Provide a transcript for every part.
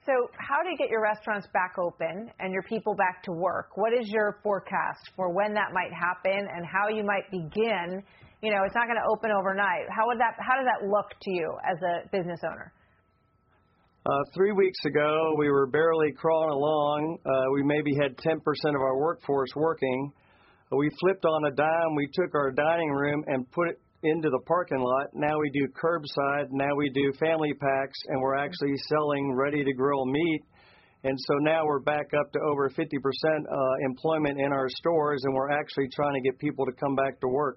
So how do you get your restaurants back open and your people back to work? What is your forecast for when that might happen and how you might begin? You know, it's not going to open overnight. How does that look to you as a business owner? 3 weeks ago, we were barely crawling along. We maybe had 10% of our workforce working. We flipped on a dime. We took our dining room and put it into the parking lot. Now we do curbside. Now we do family packs, and we're actually selling ready-to-grill meat. And so now we're back up to over 50% employment in our stores, and we're actually trying to get people to come back to work.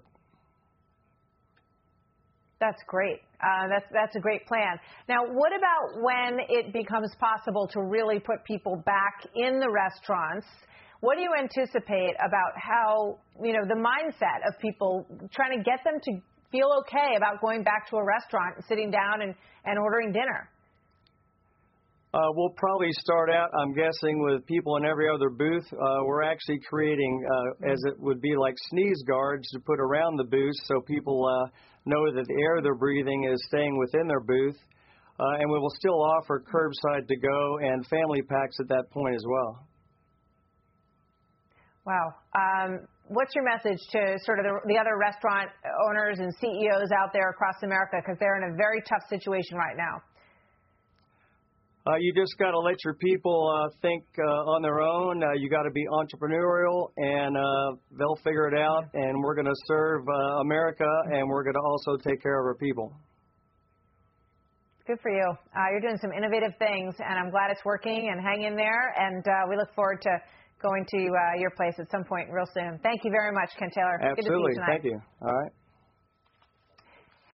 That's great. That's a great plan. Now, what about when it becomes possible to really put people back in the restaurants? What do you anticipate about how, the mindset of people, trying to get them to feel okay about going back to a restaurant and sitting down and ordering dinner? We'll probably start out, I'm guessing, with people in every other booth. We're actually creating, as it would be like sneeze guards to put around the booth so people know that the air they're breathing is staying within their booth. And we will still offer curbside to go and family packs at that point as well. Wow. What's your message to sort of the other restaurant owners and CEOs out there across America, because they're in a very tough situation right now? You just got to let your people think on their own. You got to be entrepreneurial, and they'll figure it out. And we're going to serve America, and we're going to also take care of our people. Good for you. You're doing some innovative things, and I'm glad it's working. And hang in there. And we look forward to going to your place at some point real soon. Thank you very much, Ken Taylor. Absolutely. Good to see you tonight. Thank you. All right.